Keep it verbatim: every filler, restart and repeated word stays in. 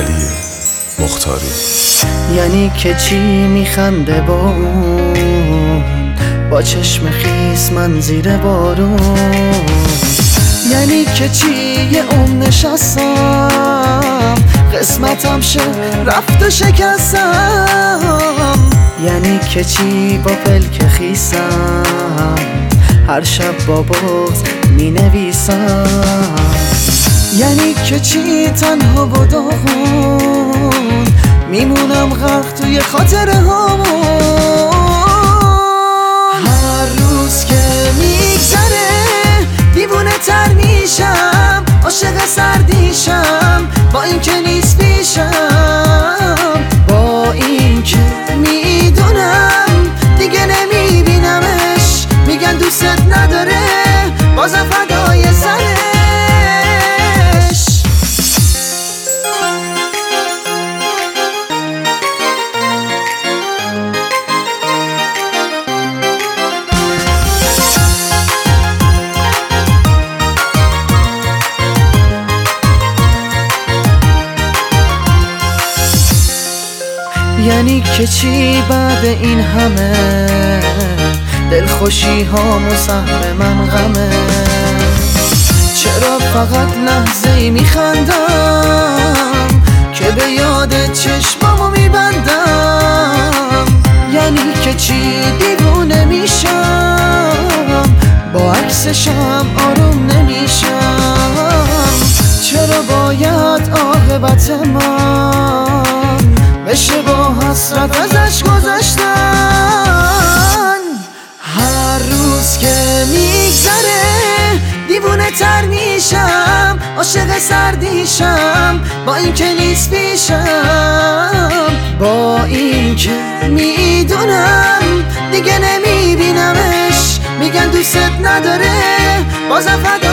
علی مختاری. یعنی که چی میخنده با اون، با چشم خیس من زیر بارون. یعنی که چی یه عمر نشستم، قسمتم شه رفت و شکستم. یعنی که چی با پلک خیسم، هر شب با بغض می نویسم. یعنی که چی تنها و داغون، میمونم غرق توی خاطره هامون. هر روز که میگذره دیوونه تر میشم، عاشق سردیشم با این که نیست پیشم. با این که میدونم دیگه نمیبینمش، میگن دوست نداره بازم فدای سرش. یعنی که چی بعد این همه دلخوشی ها مسهم من غمه، چرا فقط لحظه ای میخندم که به یاد چشمامو میبندم. یعنی که چی دیوونه میشم، با عکسشم آروم نمیشم. چرا باید عاقبت من بشه با حسرت ازش گذشتن؟ هر روز که میگذره دیوونه تر میشم، عاشق سردیشم با این که نیست پیشم. با این که میدونم دیگه نمیبینمش، میگن دوست نداره بازم